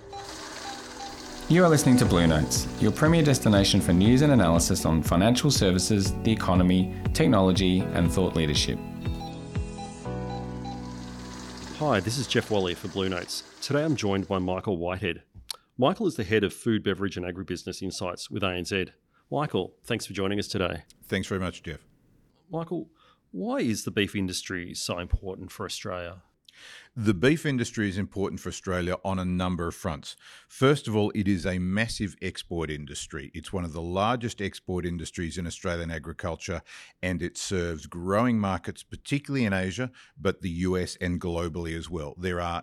You are listening to Blue Notes, your premier destination for news and analysis on financial services, the economy, technology, and thought leadership. Hi, this is Jeff Wally for Blue Notes. Today I'm joined by Michael Whitehead. Michael is the head of Food, Beverage and Agribusiness Insights with ANZ. Michael, thanks for joining us today. Thanks very much, Jeff. Michael, why is the beef industry so important for Australia? The beef industry is important for Australia on a number of fronts. First of all, it is a massive export industry. It's one of the largest export industries in Australian agriculture, and it serves growing markets, particularly in Asia, but the US and globally as well. There are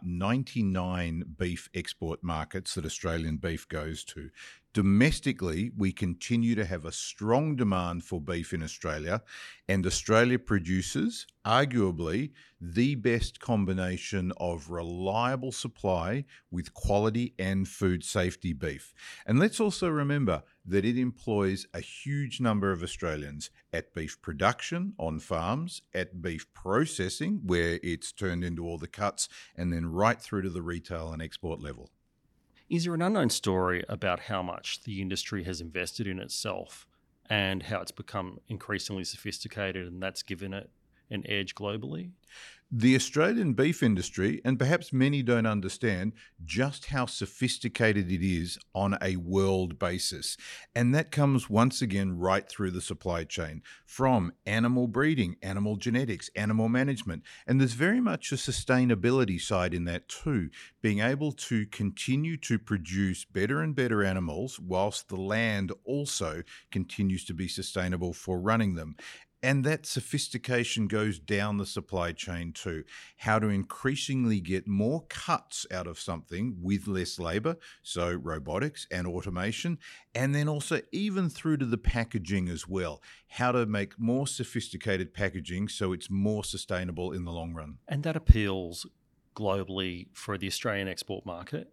99 beef export markets that Australian beef goes to. Domestically, we continue to have a strong demand for beef in Australia, and Australia produces arguably the best combination of reliable supply with quality and food safety beef. And let's also remember that it employs a huge number of Australians at beef production on farms, at beef processing, where it's turned into all the cuts, and then right through to the retail and export level. Is there an unknown story about how much the industry has invested in itself and how it's become increasingly sophisticated and that's given it an edge globally? The Australian beef industry, and perhaps many don't understand just how sophisticated it is on a world basis. And that comes once again right through the supply chain, from animal breeding, animal genetics, animal management. And there's very much a sustainability side in that too, being able to continue to produce better and better animals whilst the land also continues to be sustainable for running them. And that sophistication goes down the supply chain too. How to increasingly get more cuts out of something with less labor, so robotics and automation, and then also even through to the packaging as well. How to make more sophisticated packaging so it's more sustainable in the long run. And that appeals globally for the Australian export market?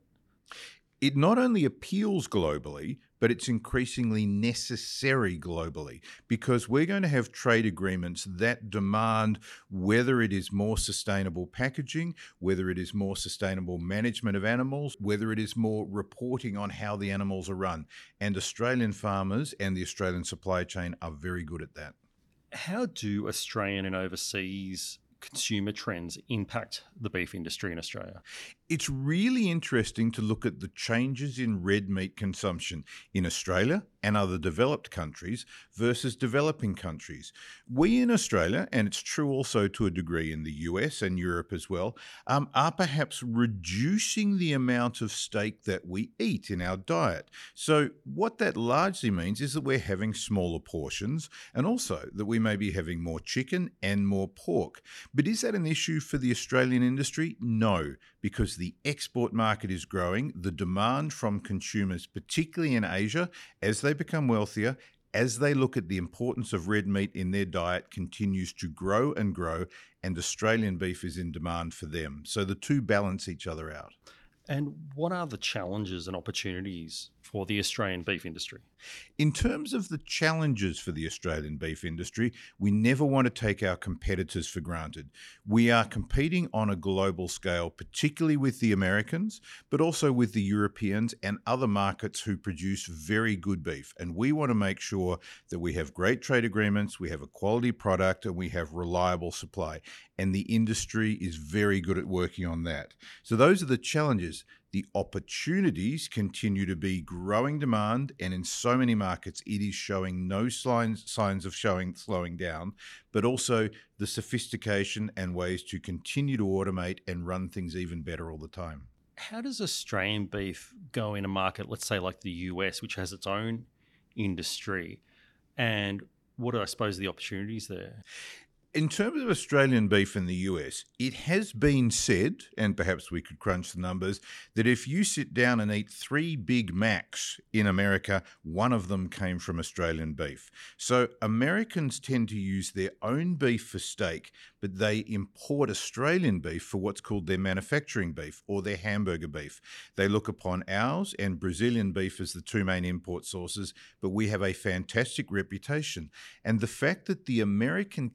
It not only appeals globally, but it's increasingly necessary globally, because we're going to have trade agreements that demand whether it is more sustainable packaging, whether it is more sustainable management of animals, whether it is more reporting on how the animals are run. And Australian farmers and the Australian supply chain are very good at that. How do Australian and overseas consumer trends impact the beef industry in Australia? It's really interesting to look at the changes in red meat consumption in Australia and other developed countries versus developing countries. We in Australia, and it's true also to a degree in the US and Europe as well, are perhaps reducing the amount of steak that we eat in our diet. So what that largely means is that we're having smaller portions, and also that we may be having more chicken and more pork. But is that an issue for the Australian industry? No, because the export market is growing. The demand from consumers, particularly in Asia, as they become wealthier, as they look at the importance of red meat in their diet, continues to grow and grow, and Australian beef is in demand for them. So the two balance each other out. And what are the challenges and opportunities for the Australian beef industry? In terms of the challenges for the Australian beef industry, we never want to take our competitors for granted. We are competing on a global scale, particularly with the Americans, but also with the Europeans and other markets who produce very good beef. And we want to make sure that we have great trade agreements, we have a quality product, and we have reliable supply. And the industry is very good at working on that. So those are the challenges. The opportunities continue to be growing demand, and in so many markets, it is showing no signs of slowing down, but also the sophistication and ways to continue to automate and run things even better all the time. How does Australian beef go in a market, let's say like the US, which has its own industry? And what are, I suppose, the opportunities there? In terms of Australian beef in the US, it has been said, and perhaps we could crunch the numbers, that if you sit down and eat 3 Big Macs in America, one of them came from Australian beef. So Americans tend to use their own beef for steak, but they import Australian beef for what's called their manufacturing beef or their hamburger beef. They look upon ours and Brazilian beef as the two main import sources, but we have a fantastic reputation. And the fact that the American cattle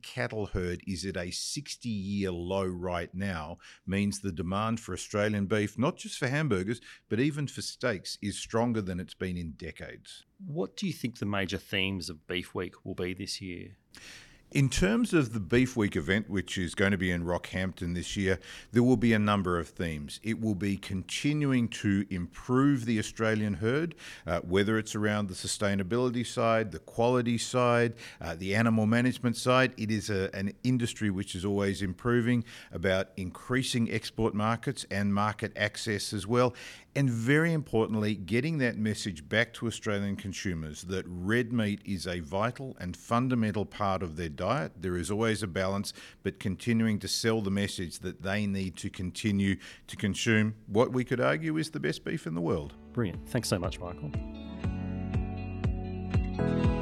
cattle herd is at a 60-year low right now means the demand for Australian beef, not just for hamburgers, but even for steaks, is stronger than it's been in decades. What do you think the major themes of Beef Week will be this year? In terms of the Beef Week event, which is going to be in Rockhampton this year, there will be a number of themes. It will be continuing to improve the Australian herd, whether it's around the sustainability side, the quality side, the animal management side. It is an industry which is always improving, about increasing export markets and market access as well. And very importantly, getting that message back to Australian consumers that red meat is a vital and fundamental part of their diet. There is always a balance, but continuing to sell the message that they need to continue to consume what we could argue is the best beef in the world. Brilliant. Thanks so much, Michael.